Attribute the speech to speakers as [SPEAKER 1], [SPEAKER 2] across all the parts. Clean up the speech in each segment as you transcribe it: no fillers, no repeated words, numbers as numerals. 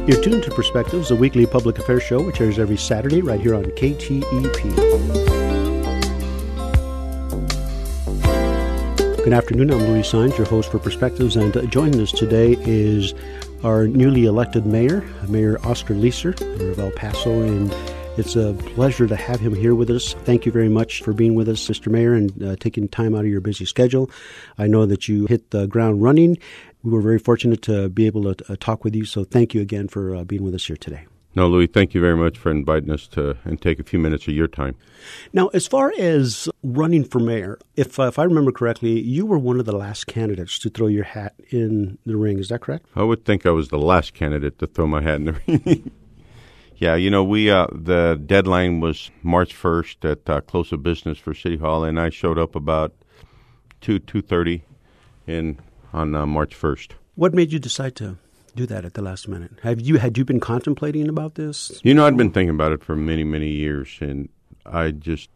[SPEAKER 1] You're tuned to Perspectives, a weekly public affairs show which airs every Saturday right here on KTEP. Good afternoon. I'm Louis Saenz, your host for Perspectives, and joining us today is our newly elected mayor, Mayor Oscar Leeser, Mayor of El Paso, and it's a pleasure to have him here with us. Thank you very much for being with us, Mr. Mayor, and taking time out of your busy schedule. I know that you hit the ground running. We were very fortunate to be able to talk with you, so thank you again for being with us here today.
[SPEAKER 2] No, Louis, thank you very much for inviting us to and take a few minutes of your time.
[SPEAKER 1] Now, as far as running for mayor, if I remember correctly, you were one of the last candidates to throw your hat in the ring. Is that correct?
[SPEAKER 2] I would think I was the last candidate to throw my hat in the ring. Yeah, you know, the deadline was March 1st at close of business for City Hall, and I showed up about 2:30 on March 1st.
[SPEAKER 1] What made you decide to do that at the last minute? Had you been contemplating about this?
[SPEAKER 2] You know, I'd been thinking about it for many, many years, and I just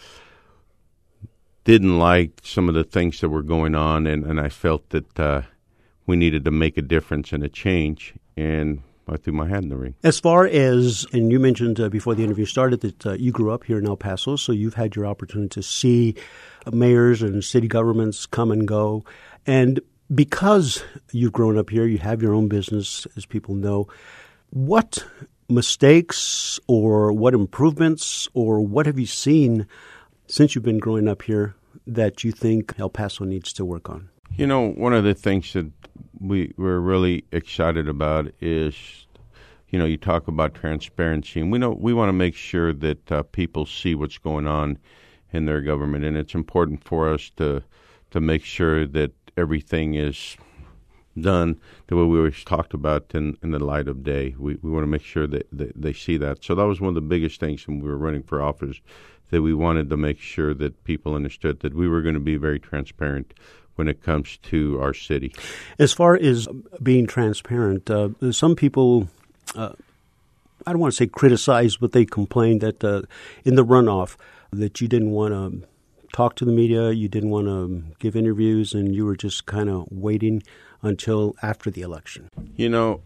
[SPEAKER 2] didn't like some of the things that were going on, and I felt that we needed to make a difference and a change, and I threw my hat in the ring.
[SPEAKER 1] As far as, and you mentioned before the interview started that you grew up here in El Paso, so you've had your opportunity to see mayors and city governments come and go, and because you've grown up here, you have your own business, as people know. What mistakes or what improvements or what have you seen since you've been growing up here that you think El Paso needs to work on?
[SPEAKER 2] You know, one of the things that we're really excited about is, you know, you talk about transparency, and we want to make sure that people see what's going on in their government, and it's important for us to make sure that everything is done the way we always talked about in the light of day. We want to make sure that they see that. So that was one of the biggest things when we were running for office, that we wanted to make sure that people understood that we were going to be very transparent when it comes to our city.
[SPEAKER 1] As far as being transparent, some people, I don't want to say criticize, but they complained that in the runoff that you didn't want to talk to the media, you didn't want to give interviews, and you were just kind of waiting until after the election.
[SPEAKER 2] You know,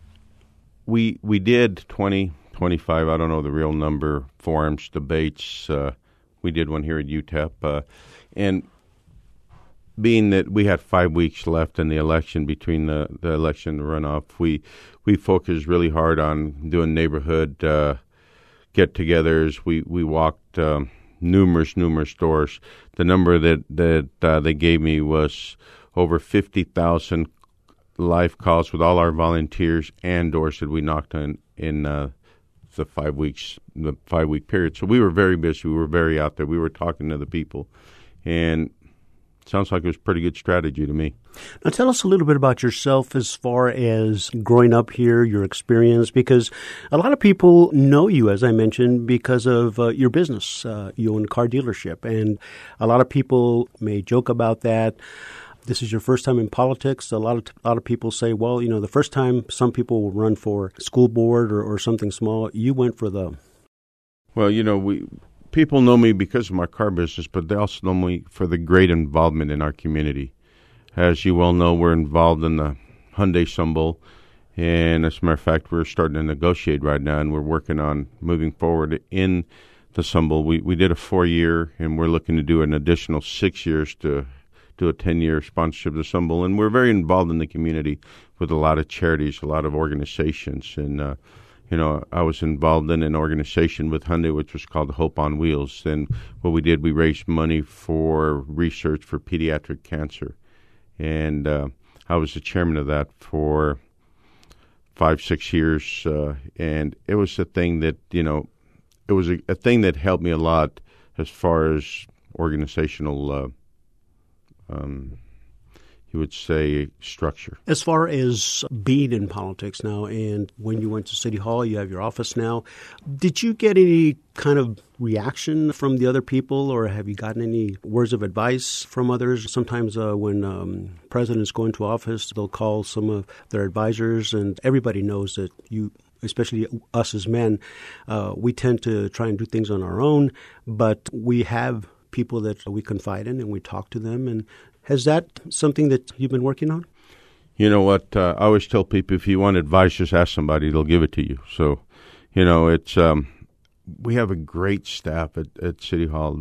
[SPEAKER 2] we did 20, 25, I don't know the real number, forums, debates. We did one here at UTEP. And being that we had 5 weeks left in the election between the election and the runoff, we focused really hard on doing neighborhood get-togethers. We walked numerous doors. The number that they gave me was over 50,000 live calls with all our volunteers and doors that we knocked on in the 5 weeks, the 5-week period. So we were very busy. We were very out there. We were talking to the people, and sounds like it was a pretty good strategy to me.
[SPEAKER 1] Now tell us a little bit about yourself as far as growing up here, your experience, because a lot of people know you, as I mentioned, because of your business. You own a car dealership, and a lot of people may joke about that. This is your first time in politics. A lot of people say, well, you know, the first time some people will run for school board or something small, you went for the...
[SPEAKER 2] Well, you know, people know me because of my car business, but they also know me for the great involvement in our community. As you well know, we're involved in the Hyundai Sun Bowl, and as a matter of fact, we're starting to negotiate right now, and we're working on moving forward in the Sun Bowl. We did a 4-year, and we're looking to do an additional 6 years to do a 10-year sponsorship of the Sun Bowl, and we're very involved in the community with a lot of charities, a lot of organizations, and you know, I was involved in an organization with Hyundai, which was called Hope on Wheels. And what we did, we raised money for research for pediatric cancer. And I was the chairman of that for 5-6 years. And it was a thing that, you know, it was a thing that helped me a lot as far as organizational you would say, structure.
[SPEAKER 1] As far as being in politics now, and when you went to City Hall, you have your office now, did you get any kind of reaction from the other people, or have you gotten any words of advice from others? Sometimes when presidents go into office, they'll call some of their advisors, and everybody knows that you, especially us as men, we tend to try and do things on our own, but we have people that we confide in and we talk to them. And has that something that you've been working on?
[SPEAKER 2] You know what? I always tell people, if you want advice, just ask somebody; they'll give it to you. So, you know, it's we have a great staff at City Hall.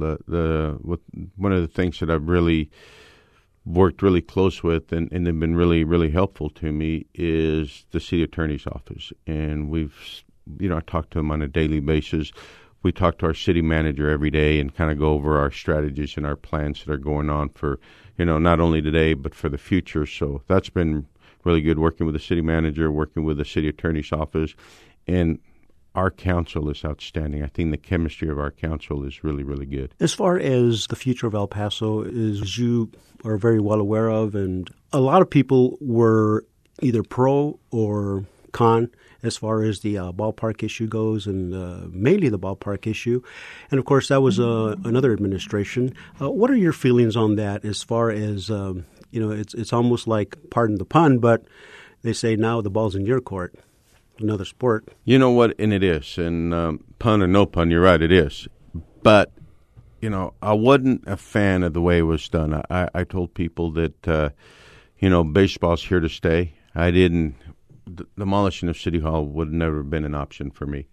[SPEAKER 2] One of the things that I've really worked really close with and have been really, really helpful to me is the city attorney's office. And I talk to them on a daily basis. We talk to our city manager every day and kind of go over our strategies and our plans that are going on for, not only today, but for the future. So that's been really good, working with the city manager, working with the city attorney's office. And our council is outstanding. I think the chemistry of our council is really, really good.
[SPEAKER 1] As far as the future of El Paso, as you are very well aware of, and a lot of people were either pro or con as far as the ballpark issue goes, and mainly the ballpark issue. And, of course, that was another administration. What are your feelings on that as far as, it's almost like, pardon the pun, but they say now the ball's in your court. Another sport.
[SPEAKER 2] You know what? And it is. And pun or no pun, you're right, it is. But, I wasn't a fan of the way it was done. I told people that, baseball's here to stay. Demolishing of City Hall would never have been an option for me.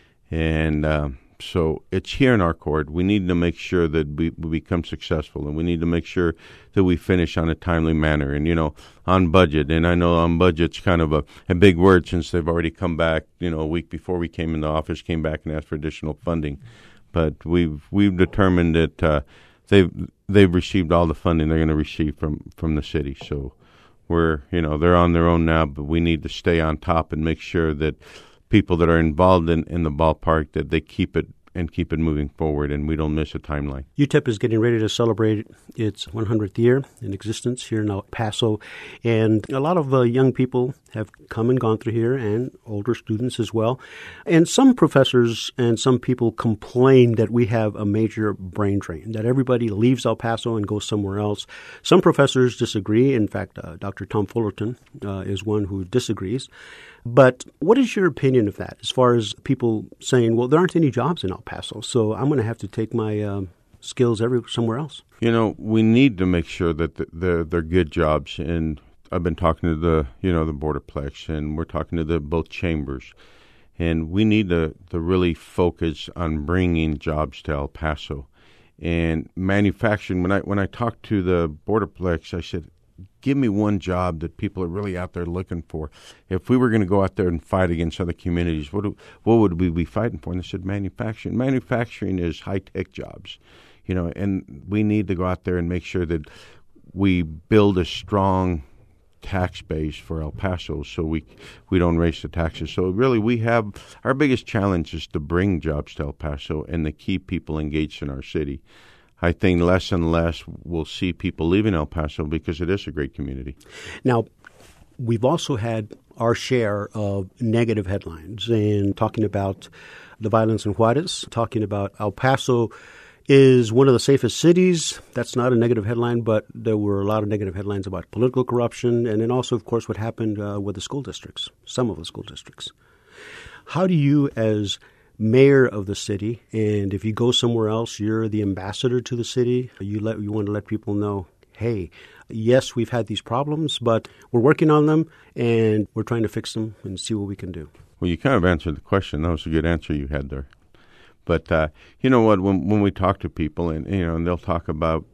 [SPEAKER 2] And so it's here in our court. We need to make sure that we become successful, and we need to make sure that we finish on a timely manner and, on budget. And I know on budget's kind of a big word, since they've already come back, a week before we came into office, came back and asked for additional funding. But we've determined that they've received all the funding they're going to receive from the city. So they're on their own now, but we need to stay on top and make sure that people that are involved in the ballpark, that they keep it moving forward, and we don't miss a timeline.
[SPEAKER 1] UTEP is getting ready to celebrate its 100th year in existence here in El Paso, and a lot of young people have come and gone through here, and older students as well. And some professors and some people complain that we have a major brain drain, that everybody leaves El Paso and goes somewhere else. Some professors disagree. In fact, Dr. Tom Fullerton is one who disagrees. But what is your opinion of that, as far as people saying, well, there aren't any jobs in El Paso, so I'm going to have to take my skills somewhere else?
[SPEAKER 2] We need to make sure that they're good jobs. And I've been talking to the Boardplex, and we're talking to both chambers. And we need to really focus on bringing jobs to El Paso. And manufacturing, when I talked to the Boardplex, I said, give me one job that people are really out there looking for. If we were going to go out there and fight against other communities, what would we be fighting for? And they said manufacturing. Manufacturing is high-tech jobs, and we need to go out there and make sure that we build a strong tax base for El Paso so we don't raise the taxes. So really we have our biggest challenge is to bring jobs to El Paso and to keep people engaged in our city. I think less and less we'll see people leaving El Paso because it is a great community.
[SPEAKER 1] Now, we've also had our share of negative headlines, and talking about the violence in Juarez, talking about El Paso is one of the safest cities. That's not a negative headline, but there were a lot of negative headlines about political corruption, and then also, of course, what happened with the school districts, some of the school districts. How do you, as mayor of the city, and if you go somewhere else, you're the ambassador to the city, you want to let people know, hey, yes, we've had these problems, but we're working on them, and we're trying to fix them and see what we can do.
[SPEAKER 2] Well, you kind of answered the question. That was a good answer you had there. But you know what, when we talk to people, and they'll talk about,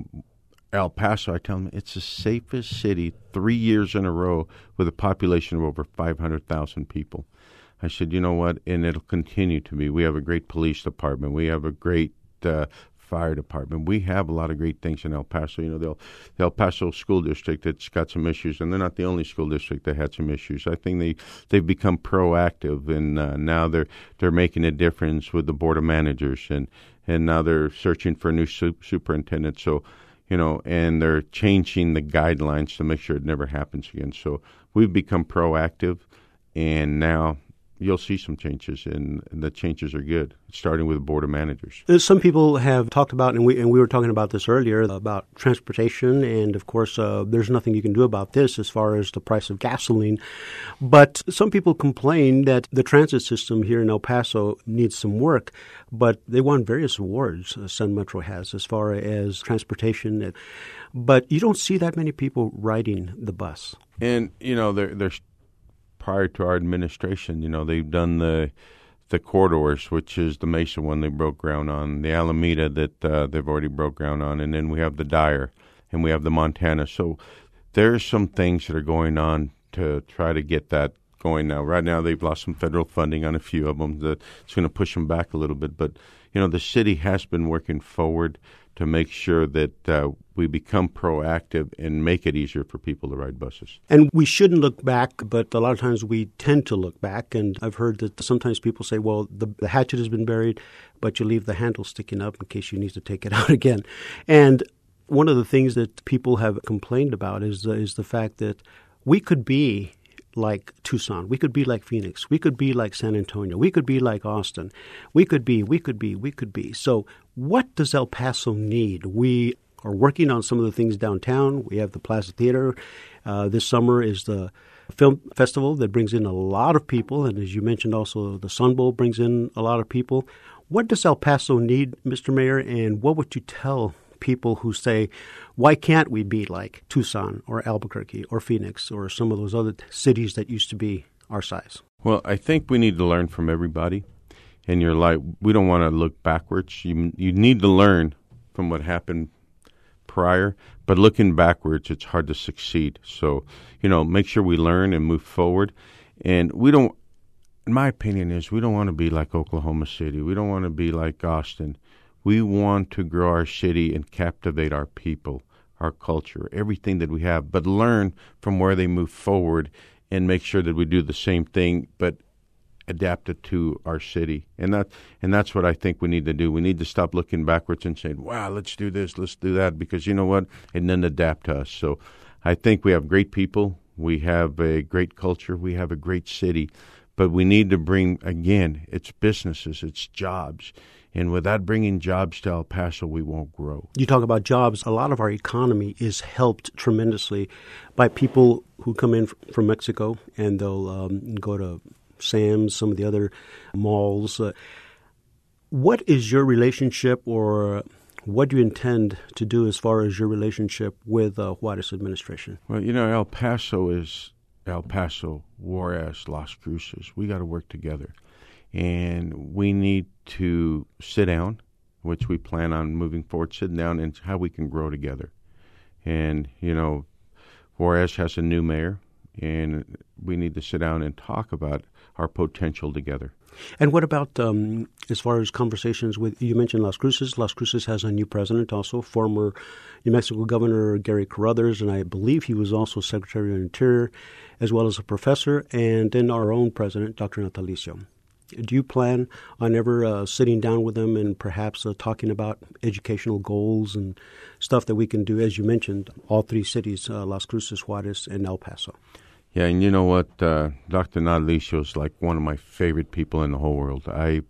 [SPEAKER 2] El Paso, I tell them it's the safest city 3 years in a row with a population of over 500,000 people. I said, you know what, and it'll continue to be. We have a great police department. We have a great fire department. We have a lot of great things in El Paso. The El Paso School District, it's got some issues, and they're not the only school district that had some issues. I think they've become proactive, and now they're making a difference with the board of managers, and now they're searching for a new superintendent. So, and they're changing the guidelines to make sure it never happens again. So we've become proactive, and now you'll see some changes, and the changes are good, starting with the Board of Managers.
[SPEAKER 1] Some people have talked about, and we were talking about this earlier, about transportation, and of course, there's nothing you can do about this as far as the price of gasoline. But some people complain that the transit system here in El Paso needs some work, but they won various awards, Sun Metro has, as far as transportation. But you don't see that many people riding the bus.
[SPEAKER 2] And, there's prior to our administration, they've done the corridors, which is the Mesa one they broke ground on, the Alameda that they've already broke ground on, and then we have the Dyer, and we have the Montana. So there's some things that are going on to try to get that going now. Right now they've lost some federal funding on a few of them. It's going to push them back a little bit. But, the city has been working forward to make sure that we become proactive and make it easier for people to ride buses.
[SPEAKER 1] And we shouldn't look back, but a lot of times we tend to look back. And I've heard that sometimes people say, well, the hatchet has been buried, but you leave the handle sticking up in case you need to take it out again. And one of the things that people have complained about is the fact that we could be like Tucson. We could be like Phoenix. We could be like San Antonio. We could be like Austin. We could be. So what does El Paso need? We are working on some of the things downtown. We have the Plaza Theater. This summer is the film festival that brings in a lot of people. And as you mentioned, also the Sun Bowl brings in a lot of people. What does El Paso need, Mr. Mayor? And what would you tell people who say, why can't we be like Tucson or Albuquerque or Phoenix or some of those other cities that used to be our size?
[SPEAKER 2] Well, I think we need to learn from everybody in your life. We don't want to look backwards. You need to learn from what happened prior, but looking backwards, it's hard to succeed. So, make sure we learn and move forward. And we don't, in my opinion, we don't want to be like Oklahoma City. We don't want to be like Austin. We want to grow our city and captivate our people, our culture, everything that we have, but learn from where they move forward and make sure that we do the same thing, but adapt it to our city. And that's what I think we need to do. We need to stop looking backwards and saying, wow, let's do this, let's do that, because you know what? And then adapt to us. So I think we have great people. We have a great culture. We have a great city. But we need to bring, again, it's businesses, it's jobs. And without bringing jobs to El Paso, we won't grow.
[SPEAKER 1] You talk about jobs. A lot of our economy is helped tremendously by people who come in from Mexico, and they'll go to Sam's, some of the other malls. What is your relationship, or what do you intend to do as far as your relationship with Juarez administration?
[SPEAKER 2] Well, El Paso is El Paso, Juarez, Las Cruces. We got to work together. And we need to sit down, which we plan on moving forward, sitting down and how we can grow together. And, Juarez has a new mayor, and we need to sit down and talk about our potential together.
[SPEAKER 1] And what about as far as conversations with, you mentioned Las Cruces. Las Cruces has a new president also, former New Mexico Governor Gary Carruthers, and I believe he was also Secretary of Interior, as well as a professor, and then our own president, Dr. Natalicio. Do you plan on ever sitting down with them and perhaps talking about educational goals and stuff that we can do, as you mentioned, all three cities, Las Cruces, Juarez, and El Paso?
[SPEAKER 2] Yeah, and you know what? Dr. Natalicio is like one of my favorite people in the whole world. I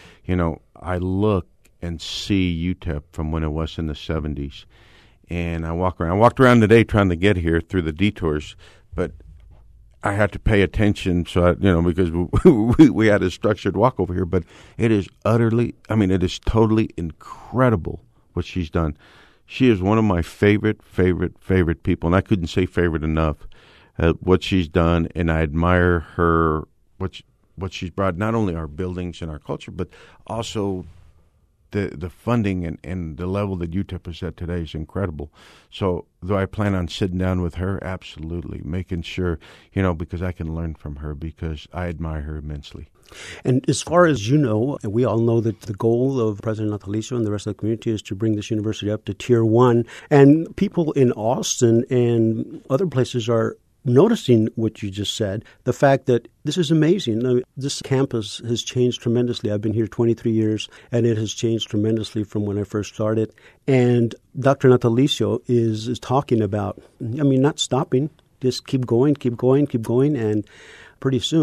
[SPEAKER 2] look and see UTEP from when it was in the 70s, and I walk around. I walked around today trying to get here through the detours, but I had to pay attention, because we had a structured walk over here. But it is totally incredible what she's done. She is one of my favorite people, and I couldn't say favorite enough. What she's done, and I admire her. What she's brought, not only our buildings and our culture, but also the funding and the level that UTEP is at today is incredible. So do I plan on sitting down with her? Absolutely. Making sure, because I can learn from her, because I admire her immensely.
[SPEAKER 1] And as far as you know, and we all know that the goal of President Natalicio and the rest of the community is to bring this university up to Tier 1. And people in Austin and other places are noticing what you just said, the fact that this is amazing. This campus has changed tremendously. I've been here 23 years, and it has changed tremendously from when I first started. And Dr. Natalicio is talking about, not stopping, just keep going, and pretty soon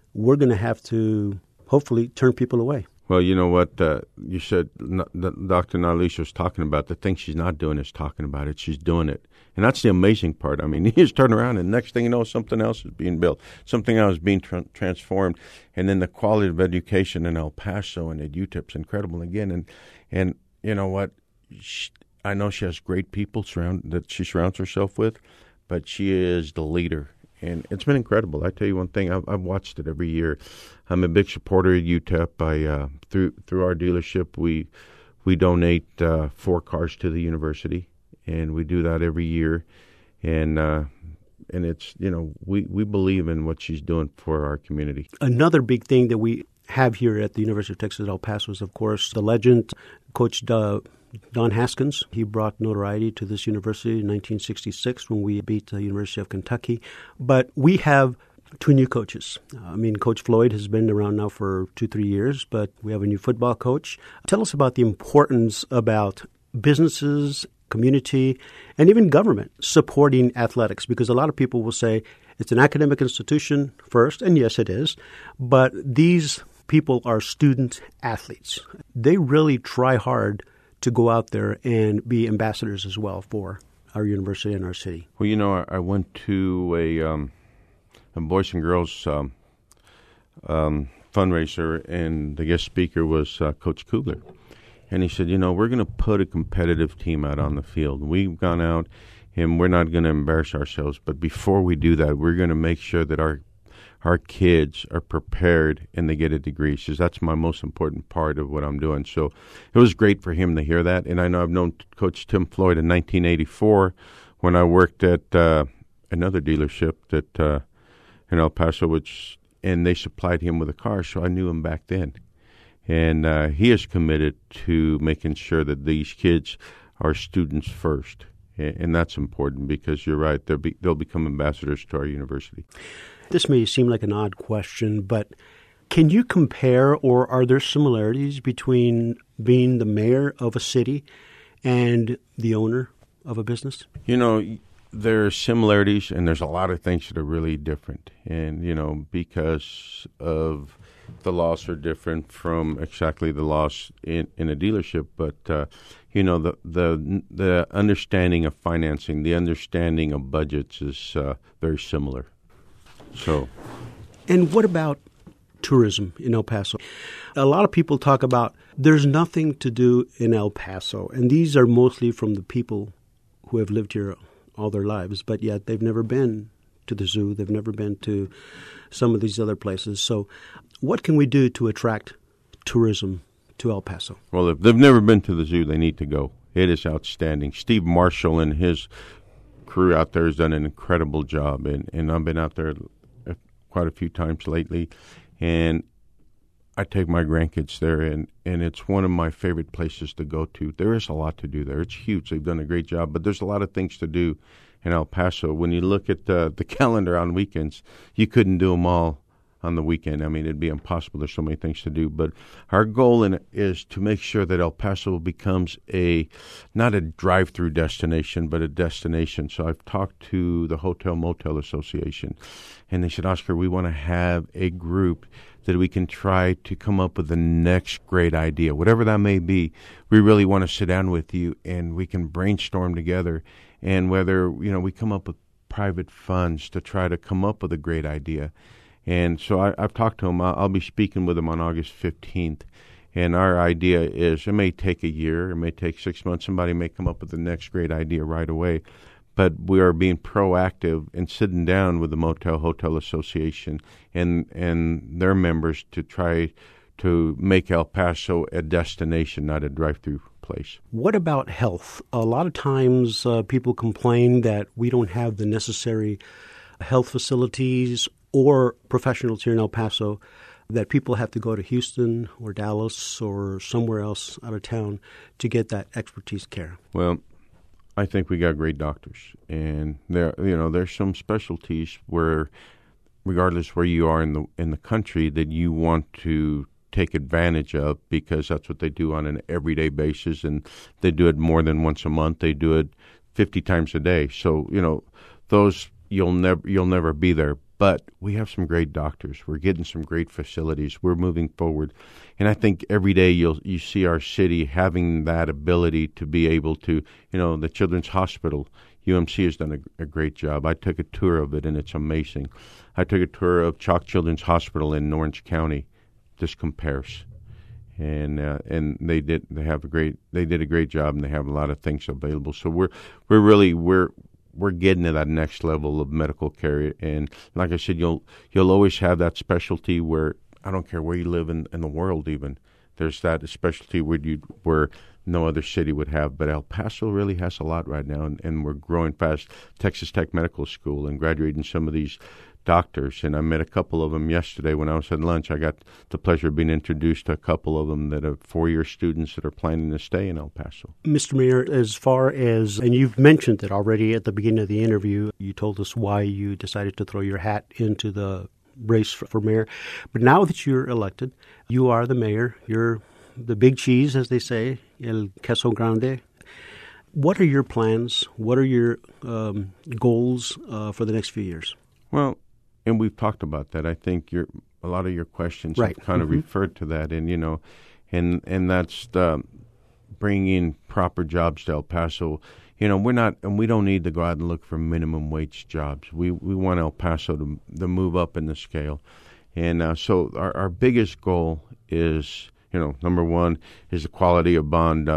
[SPEAKER 1] we're going to have to hopefully turn people away.
[SPEAKER 2] Well, you know what? You said Dr. Nalisha was talking about the thing she's not doing is talking about it. She's doing it. And that's the amazing part. I mean, you just turn around and next thing you know, something else is being built. Something else is being transformed. And then the quality of education in El Paso and at UTEP is incredible again. And you know what? I know she has great people that she surrounds herself with, but she is the leader. And it's been incredible. I tell you one thing, I've watched it every year. I'm a big supporter of UTEP. Through our dealership, we donate 4 cars to the university, and we do that every year. And it's, you know, we believe in what she's doing for our community.
[SPEAKER 1] Another big thing that we have here at the University of Texas at El Paso is, of course, the legend, Coach Don Haskins. He brought notoriety to this university in 1966 when we beat the University of Kentucky. But we have 2 new coaches. Coach Floyd has been around now for 2-3 years, but we have a new football coach. Tell us about the importance about businesses, community, and even government supporting athletics, because a lot of people will say it's an academic institution first, and yes, it is, but these people are student athletes. They really try hard to go out there and be ambassadors as well for our university and our city.
[SPEAKER 2] Well, you know, I went to a Boys and Girls fundraiser, and the guest speaker was Coach Kugler. And he said, you know, we're going to put a competitive team out on the field. We've gone out, and we're not going to embarrass ourselves. But before we do that, we're going to make sure that our kids are prepared and they get a degree. He says, that's my most important part of what I'm doing. So it was great for him to hear that. And I know I've known Coach Tim Floyd in 1984 when I worked at another dealership that in El Paso, and they supplied him with a car, so I knew him back then. And he is committed to making sure that these kids are students first. And that's important because you're right, they'll become ambassadors to our university.
[SPEAKER 1] This may seem like an odd question, but can you compare, or are there similarities between being the mayor of a city and the owner of a business? You
[SPEAKER 2] know, there are similarities, and there's a lot of things that are really different. And, you know, because of the laws are different from exactly the laws in a dealership, but, you know, the understanding of financing, the understanding of budgets is very similar. So,
[SPEAKER 1] and what about tourism in El Paso? A lot of people talk about there's nothing to do in El Paso, and these are mostly from the people who have lived here all their lives, but yet they've never been to the zoo, they've never been to some of these other places. So what can we do to attract tourism to El Paso?
[SPEAKER 2] Well, if they've never been to the zoo, they need to go. It is outstanding. Steve Marshall and his crew out there has done an incredible job, and I've been out there quite a few times lately, and I take my grandkids there, and it's one of my favorite places to go to. There is a lot to do there. It's huge. They've done a great job, but there's a lot of things to do in El Paso. When you look at the calendar on weekends, you couldn't do them all on the weekend. I mean, it'd be impossible. There's so many things to do. But our goal is to make sure that El Paso becomes not a drive-through destination, but a destination. So I've talked to the Hotel Motel Association, and they said, Oscar, we want to have a group that we can try to come up with the next great idea. Whatever that may be, we really want to sit down with you, and we can brainstorm together. And whether, you know, we come up with private funds to try to come up with a great idea. And so I've talked to him. I'll be speaking with him on August 15th. And our idea is it may take a year, it may take 6 months. Somebody may come up with the next great idea right away. But we are being proactive and sitting down with the Hotel Association and their members to try to make El Paso a destination, not a drive-through place.
[SPEAKER 1] What about health? A lot of times people complain that we don't have the necessary health facilities or professionals here in El Paso, that people have to go to Houston or Dallas or somewhere else out of town to get that expertise care.
[SPEAKER 2] Well, I think we got great doctors, and there's some specialties where, regardless where you are in the country, that you want to take advantage of because that's what they do on an everyday basis, and they do it more than once a month. They do it 50 times a day. So those you'll never be there. But we have some great doctors. We're getting some great facilities. We're moving forward. And I think every day you see our city having that ability to be able to, the Children's Hospital, UMC has done a great job. I took a tour of it, and it's amazing. I took a tour of Chalk Children's Hospital in Orange County. Just compares. And they did a great job, and they have a lot of things available. So we're getting to that next level of medical care. And like I said, you'll always have that specialty where, I don't care where you live in the world even, there's that specialty where no other city would have. But El Paso really has a lot right now, and we're growing fast. Texas Tech Medical School and graduating some of these doctors, and I met a couple of them yesterday when I was at lunch. I got the pleasure of being introduced to a couple of them that are four-year students that are planning to stay in El Paso.
[SPEAKER 1] Mr. Mayor, as far as, and you've mentioned it already at the beginning of the interview, you told us why you decided to throw your hat into the race for mayor. But now that you're elected, you are the mayor. You're the big cheese, as they say, el queso grande. What are your plans? What are your goals for the next few years?
[SPEAKER 2] Well, and we've talked about that. I think a lot of your questions have kind of referred to that, and and that's bringing proper jobs to El Paso. We're not, and we don't need to go out and look for minimum wage jobs. We want El Paso to move up in the scale, and so our biggest goal is, number one is the quality of bonds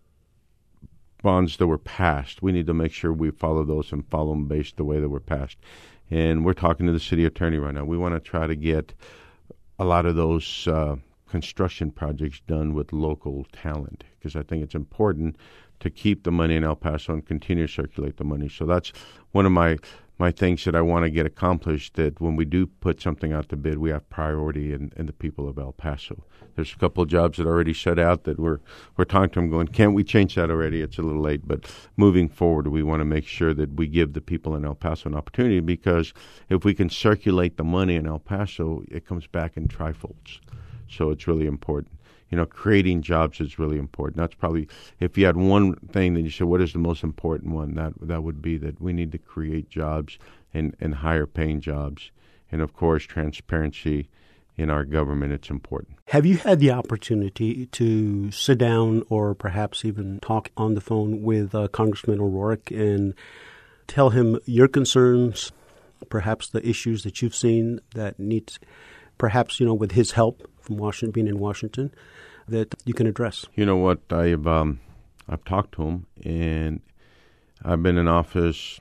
[SPEAKER 2] that were passed. We need to make sure we follow those and follow them based the way that were passed. And we're talking to the city attorney right now. We want to try to get a lot of those construction projects done with local talent, because I think it's important to keep the money in El Paso and continue to circulate the money. So that's one of my things that I want to get accomplished, that when we do put something out to bid, we have priority in the people of El Paso. There's a couple of jobs that are already set out that we're talking to them going, can't we change that already? It's a little late. But moving forward, we want to make sure that we give the people in El Paso an opportunity, because if we can circulate the money in El Paso, it comes back in trifolds. So it's really important. Creating jobs is really important. That's probably, if you had one thing that you said, what is the most important one? That would be that we need to create jobs and higher paying jobs. And of course, transparency in our government, it's important.
[SPEAKER 1] Have you had the opportunity to sit down or perhaps even talk on the phone with Congressman O'Rourke and tell him your concerns, perhaps the issues that you've seen that need, perhaps, with his help from Washington, being in Washington, that you can address?
[SPEAKER 2] You know what? I've talked to him, and I've been in office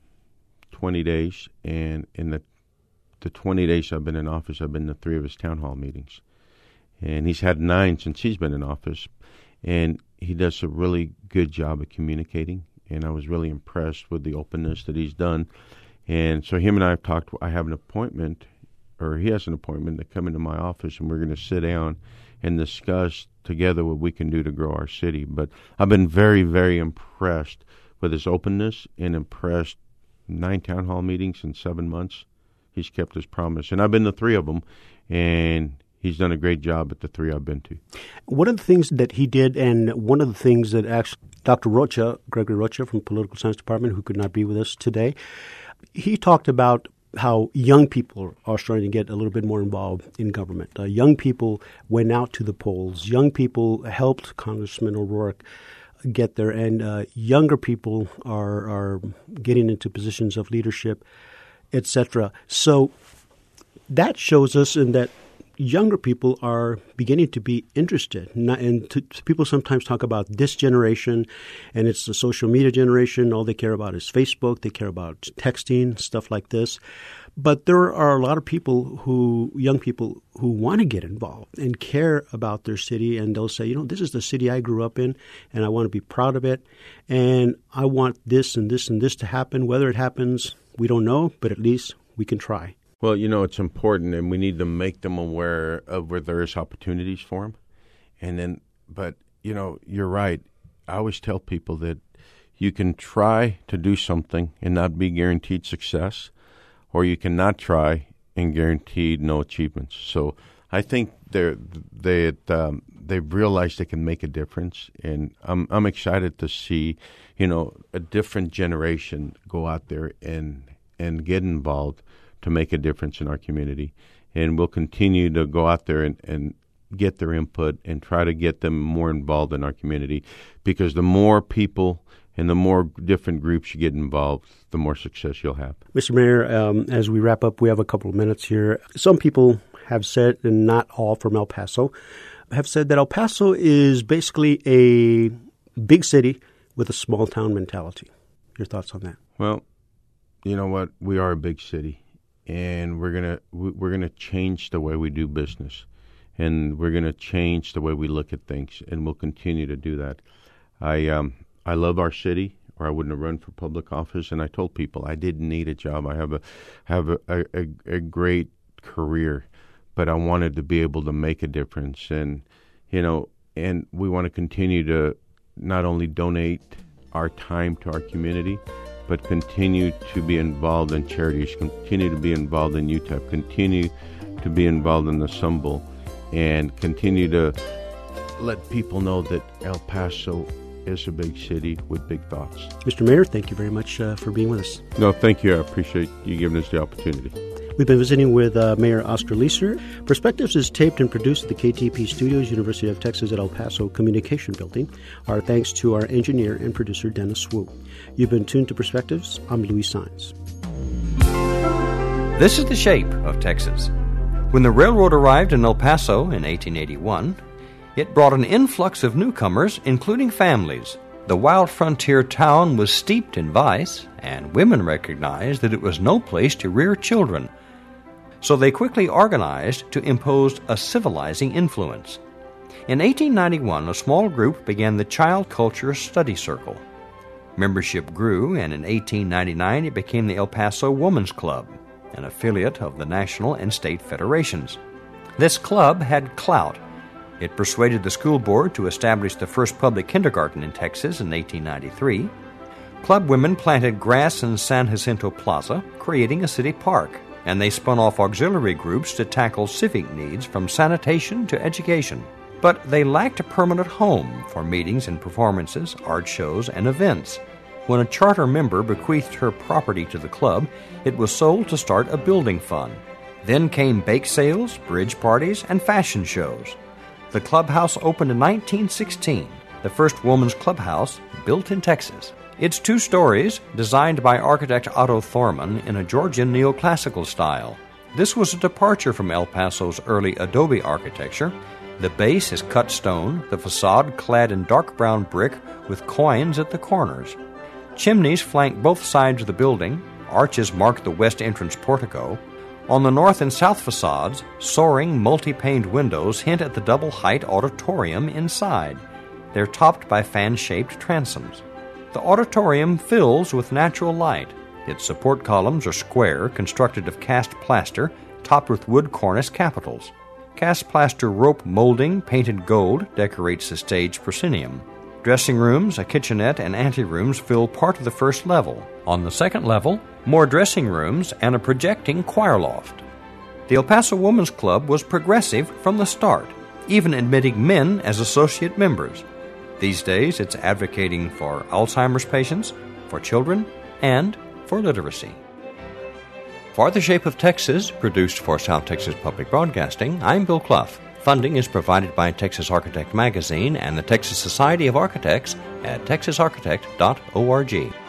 [SPEAKER 2] 20 days, and in the 20 days I've been in office, I've been to 3 of his town hall meetings. And he's had 9 since he's been in office, and he does a really good job of communicating, and I was really impressed with the openness that he's done. And so him and I have talked. I have an appointment, or he has an appointment to come into my office, and we're going to sit down and discuss together what we can do to grow our city. But I've been very, very impressed with his openness, and impressed. 9 town hall meetings in 7 months. He's kept his promise. And I've been to 3 of them, and he's done a great job at the 3 I've been to.
[SPEAKER 1] One of the things that he did, and one of the things that actually Dr. Rocha, Gregory Rocha from Political Science Department, who could not be with us today, he talked about how young people are starting to get a little bit more involved in government. Young people went out to the polls. Young people helped Congressman O'Rourke get there, and younger people are getting into positions of leadership, etc. So that shows us in that younger people are beginning to be interested. People sometimes talk about this generation, and it's the social media generation. All they care about is Facebook. They care about texting, stuff like this. But there are a lot of young people who want to get involved and care about their city, and they'll say, this is the city I grew up in, and I want to be proud of it, and I want this and this and this to happen. Whether it happens, we don't know, but at least we can try.
[SPEAKER 2] Well, it's important, and we need to make them aware of where there is opportunities for them. And then, but, you're right. I always tell people that you can try to do something and not be guaranteed success, or you cannot try and guaranteed no achievements. So I think they've realized they can make a difference, and I'm excited to see, a different generation go out there and get involved, to make a difference in our community. And we'll continue to go out there and get their input and try to get them more involved in our community, because the more people and the more different groups you get involved, the more success you'll have.
[SPEAKER 1] Mr. Mayor, as we wrap up, we have a couple of minutes here. Some people have said, and not all from El Paso, have said that El Paso is basically a big city with a small town mentality. Your thoughts on that?
[SPEAKER 2] Well, you know what? We are a big city, and we're gonna change the way we do business, and we're gonna change the way we look at things, and we'll continue to do that. I love our city, or I wouldn't have run for public office. And I told people I didn't need a job. I have a great career, but I wanted to be able to make a difference. And and we want to continue to not only donate our time to our community, but continue to be involved in charities, continue to be involved in UTEP, continue to be involved in the Sun Bowl, and continue to let people know that El Paso is a big city with big thoughts.
[SPEAKER 1] Mr. Mayor, thank you very much for being with us.
[SPEAKER 2] No, thank you. I appreciate you giving us the opportunity.
[SPEAKER 1] We've been visiting with Mayor Oscar Leeser. Perspectives is taped and produced at the KTP Studios, University of Texas at El Paso Communication Building. Our thanks to our engineer and producer, Dennis Wu. You've been tuned to Perspectives. I'm Luis Saenz.
[SPEAKER 3] This is the shape of Texas. When the railroad arrived in El Paso in 1881, it brought an influx of newcomers, including families. The wild frontier town was steeped in vice, and women recognized that it was no place to rear children. So they quickly organized to impose a civilizing influence. In 1891, a small group began the Child Culture Study Circle. Membership grew, and in 1899 it became the El Paso Women's Club, an affiliate of the national and state federations. This club had clout. It persuaded the school board to establish the first public kindergarten in Texas in 1893. Club women planted grass in San Jacinto Plaza, creating a city park, and they spun off auxiliary groups to tackle civic needs from sanitation to education. But they lacked a permanent home for meetings and performances, art shows, and events. When a charter member bequeathed her property to the club, it was sold to start a building fund. Then came bake sales, bridge parties, and fashion shows. The clubhouse opened in 1916, the first woman's clubhouse built in Texas. It's 2 stories, designed by architect Otto Thorman in a Georgian neoclassical style. This was a departure from El Paso's early adobe architecture. The base is cut stone, the facade clad in dark brown brick with coins at the corners. Chimneys flank both sides of the building. Arches mark the west entrance portico. On the north and south facades, soaring multi-paned windows hint at the double-height auditorium inside. They're topped by fan-shaped transoms. The auditorium fills with natural light. Its support columns are square, constructed of cast plaster, topped with wood cornice capitals. Cast plaster rope molding, painted gold, decorates the stage proscenium. Dressing rooms, a kitchenette, and anterooms fill part of the first level. On the second level, more dressing rooms and a projecting choir loft. The El Paso Women's Club was progressive from the start, even admitting men as associate members. These days, it's advocating for Alzheimer's patients, for children, and for literacy. For The Shape of Texas, produced for South Texas Public Broadcasting, I'm Bill Clough. Funding is provided by Texas Architect Magazine and the Texas Society of Architects at texasarchitect.org.